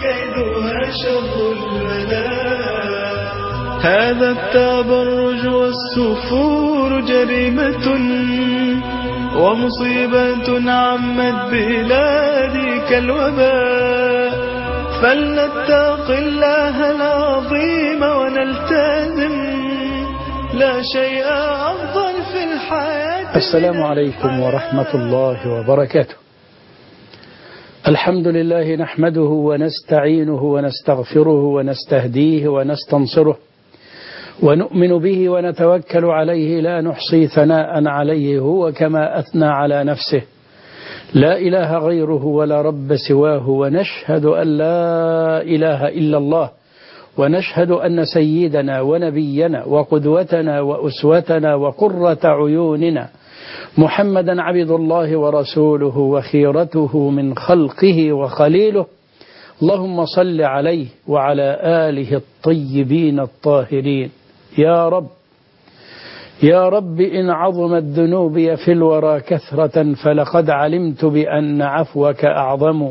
كيدها شر البلاء. هذا التبرج والسفور جريمة ومصيبة عمت بلادي كالوباء. فلنتق الله العظيم ونلتزم، لا شيء أفضل في الحياة. السلام عليكم ورحمة الله وبركاته. الحمد لله نحمده ونستعينه ونستغفره ونستهديه ونستنصره ونؤمن به ونتوكل عليه، لا نحصي ثناء عليه هو كما أثنى على نفسه. لا إله غيره ولا رب سواه، ونشهد أن لا إله إلا الله، ونشهد أن سيدنا ونبينا وقدوتنا وأسوتنا وقرة عيوننا محمدا عبد الله ورسوله وخيرته من خلقه وخليله. اللهم صل عليه وعلى آله الطيبين الطاهرين. يا رب إن عظمت ذنوبي في الورى كثرة فلقد علمت بأن عفوك أعظم.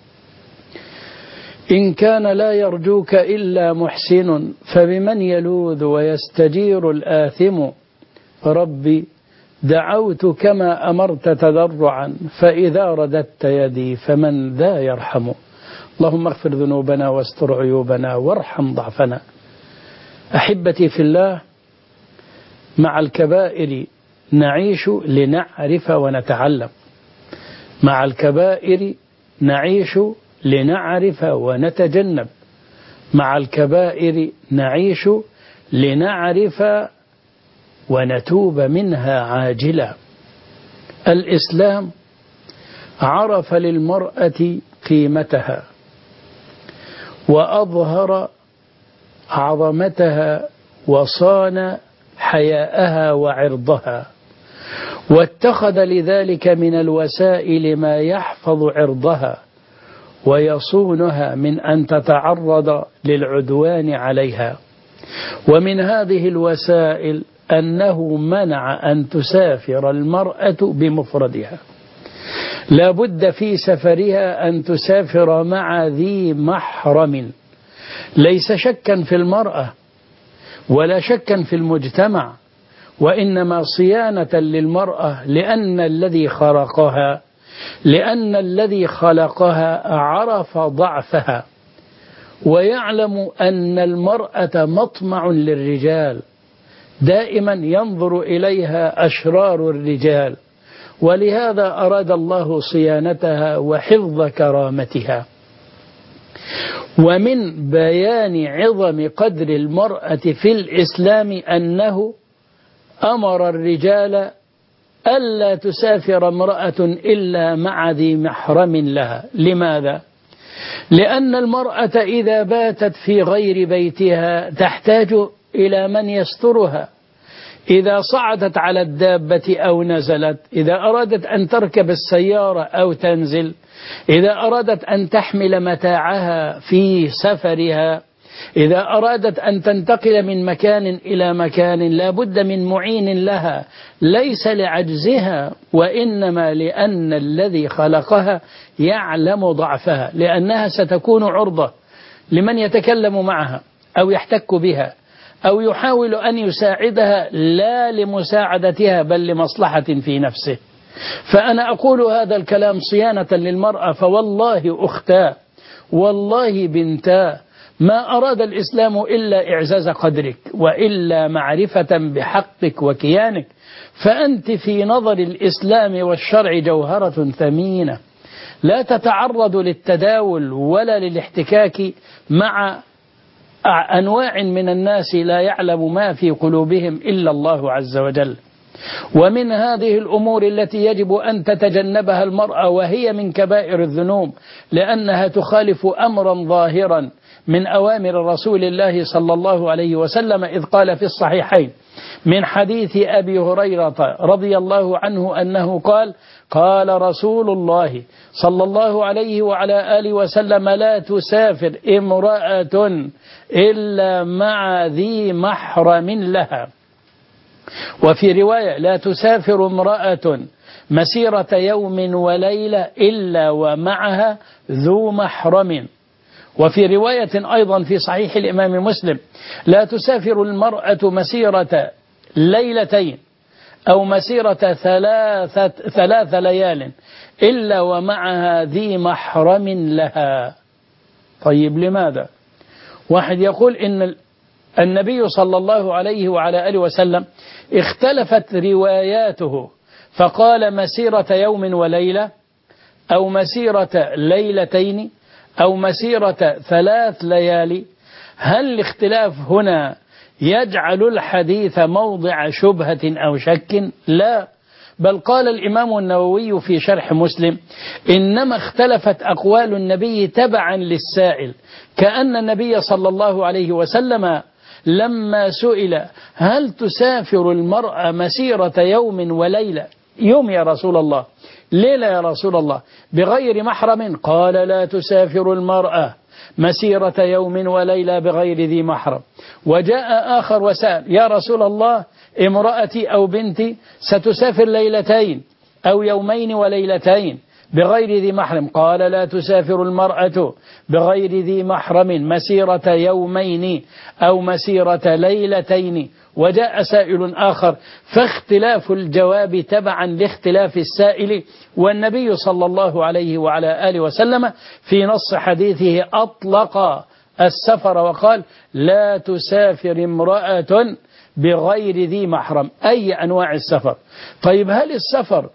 إن كان لا يرجوك إلا محسن فبمن يلوذ ويستجير الآثم. ربي دعوت كما أمرت تضرعا، فإذا رددت يدي فمن ذا يرحم. اللهم اغفر ذنوبنا واستر عيوبنا وارحم ضعفنا. أحبتي في الله، مع الكبائر نعيش لنعرف ونتعلم، مع الكبائر نعيش لنعرف ونتجنب، مع الكبائر نعيش لنعرف ونتوب منها عاجلا. الإسلام عرف للمرأة قيمتها وأظهر عظمتها وصان حياءها وعرضها، واتخذ لذلك من الوسائل ما يحفظ عرضها ويصونها من أن تتعرض للعدوان عليها. ومن هذه الوسائل أنه منع أن تسافر المرأة بمفردها، لا بد في سفرها أن تسافر مع ذي محرم، ليس شكا في المرأة ولا شكا في المجتمع، وإنما صيانة للمرأة، لأن الذي خلقها عرف ضعفها ويعلم أن المرأة مطمع للرجال، دائما ينظر إليها أشرار الرجال، ولهذا أراد الله صيانتها وحفظ كرامتها. ومن بيان عظم قدر المرأة في الإسلام أنه أمر الرجال ألا تسافر امرأة إلا مع ذي محرم لها. لماذا؟ لأن المرأة إذا باتت في غير بيتها تحتاج إلى من يسترها، إذا صعدت على الدابة أو نزلت، إذا أرادت أن تركب السيارة أو تنزل، إذا أرادت أن تحمل متاعها في سفرها، إذا أرادت أن تنتقل من مكان إلى مكان، لا بد من معين لها، ليس لعجزها وإنما لأن الذي خلقها يعلم ضعفها، لأنها ستكون عرضة لمن يتكلم معها أو يحتك بها أو يحاول أن يساعدها، لا لمساعدتها بل لمصلحة في نفسه. فأنا أقول هذا الكلام صيانة للمرأة، فوالله أختاه والله بنتاه ما أراد الإسلام إلا إعزاز قدرك وإلا معرفة بحقك وكيانك، فأنت في نظر الإسلام والشرع جوهرة ثمينة، لا تتعرض للتداول ولا للاحتكاك مع أنواع من الناس لا يعلم ما في قلوبهم إلا الله عز وجل. ومن هذه الأمور التي يجب أن تتجنبها المرأة، وهي من كبائر الذنوب، لأنها تخالف أمرا ظاهرا من أوامر رسول الله صلى الله عليه وسلم، إذ قال في الصحيحين من حديث أبي هريرة رضي الله عنه أنه قال: قال رسول الله صلى الله عليه وعلى آله وسلم: لا تسافر امرأة إلا مع ذي محرم لها. وفي رواية: لا تسافر امرأة مسيرة يوم وليلة إلا ومعها ذو محرم. وفي رواية أيضا في صحيح الإمام مسلم: لا تسافر المرأة مسيرة ليلتين أو مسيرة ثلاث ليال إلا ومعها ذي محرم لها. طيب لماذا؟ واحد يقول إن النبي صلى الله عليه وعلى آله وسلم اختلفت رواياته، فقال مسيرة يوم وليلة أو مسيرة ليلتين أو مسيرة 3 ليالي. هل الاختلاف هنا يجعل الحديث موضع شبهة أو شك؟ لا، بل قال الإمام النووي في شرح مسلم: إنما اختلفت أقوال النبي تبعا للسائل، كأن النبي صلى الله عليه وسلم لما سئل: هل تسافر المرأة مسيرة يوم وليلة، يوم يا رسول الله، ليلة يا رسول الله، بغير محرم؟ قال: لا تسافر المرأة مسيرة يوم وليلة بغير ذي محرم. وجاء آخر وسأل: يا رسول الله، امرأتي أو بنتي ستسافر ليلتين أو يومين وليلتين بغير ذي محرم. قال: لا تسافر المرأة بغير ذي محرم مسيرة يومين أو مسيرة ليلتين. وجاء سائل آخر، فاختلاف الجواب تبعا لاختلاف السائل. والنبي صلى الله عليه وعلى آله وسلم في نص حديثه أطلق السفر وقال: لا تسافر امرأة بغير ذي محرم، أي أنواع السفر. طيب هل السفر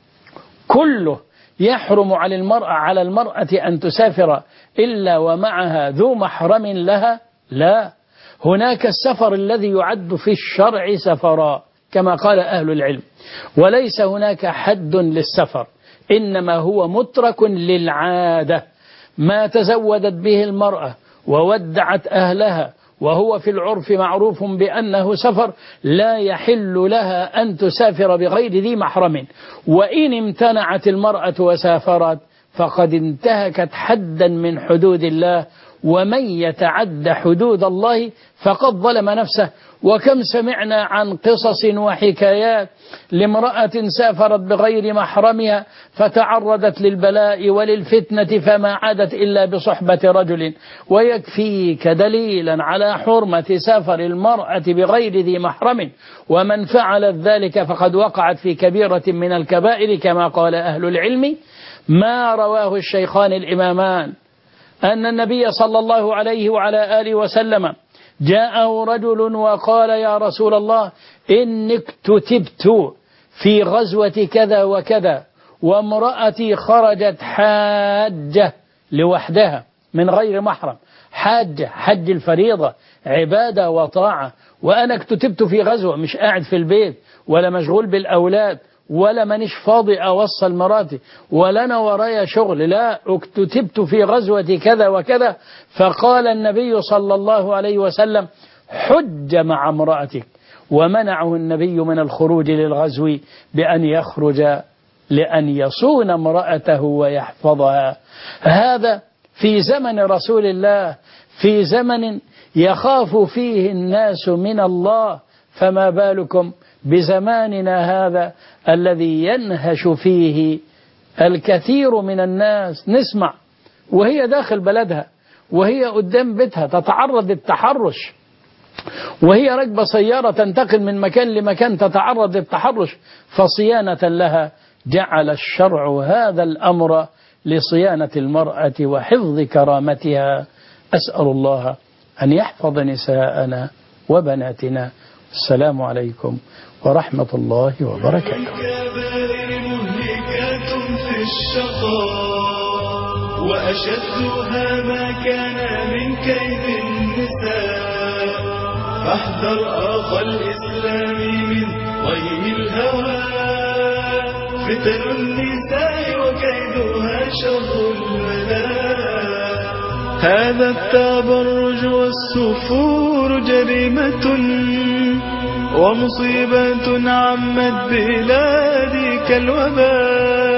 كله يحرم على المرأة أن تسافر إلا ومعها ذو محرم لها؟ لا، هناك السفر الذي يعد في الشرع سفرا كما قال أهل العلم، وليس هناك حد للسفر، إنما هو مترك للعادة، ما تزودت به المرأة وودعت أهلها وهو في العرف معروف بأنه سفر، لا يحل لها أن تسافر بغير ذي محرم. وإن امتنعت المرأة وسافرت فقد انتهكت حدا من حدود الله، ومن يتعد حدود الله فقد ظلم نفسه. وكم سمعنا عن قصص وحكايات لامرأة سافرت بغير محرمها فتعرضت للبلاء وللفتنة فما عادت إلا بصحبة رجل. ويكفيك دليلا على حرمة سفر المرأة بغير ذي محرم، ومن فعلت ذلك فقد وقعت في كبيرة من الكبائر كما قال أهل العلم. ما رواه الشيخان الإمامان أن النبي صلى الله عليه وعلى آله وسلم جاءه رجل وقال: يا رسول الله، إني اكتتبت في غزوة كذا وكذا، وامرأتي خرجت حاجة لوحدها من غير محرم، حاجة، حج الفريضة عبادة وطاعة، وأنا اكتتبت في غزوة، مش قاعد في البيت ولا مشغول بالأولاد ولا منش فاضي أوصل مراتي ولا أنا ورايا شغل، لا، اكتتبت في غزوة كذا وكذا. فقال النبي صلى الله عليه وسلم: حج مع امرأتك. ومنعه النبي من الخروج للغزو بأن يخرج لأن يصون امرأته ويحفظها. هذا في زمن رسول الله، في زمن يخاف فيه الناس من الله، فما بالكم بزماننا هذا الذي ينهش فيه الكثير من الناس. نسمع وهي داخل بلدها وهي قدام بيتها تتعرض للتحرش، وهي راكبة سيارة تنتقل من مكان لمكان تتعرض للتحرش، فصيانة لها جعل الشرع هذا الأمر لصيانة المرأة وحفظ كرامتها. أسأل الله أن يحفظ نساءنا وبناتنا. السلام عليكم ورحمة الله وبركاته. الكبائر مهلكات في الشقاء، وأشدها ما كان من كيد النساء. فاحذر أخا الإسلام من غيم الهوى، فتن النساء وكيدها شر البلاء. هذا التبرج والسفور جريمة ومصيبة عمت بلادي كالوباء.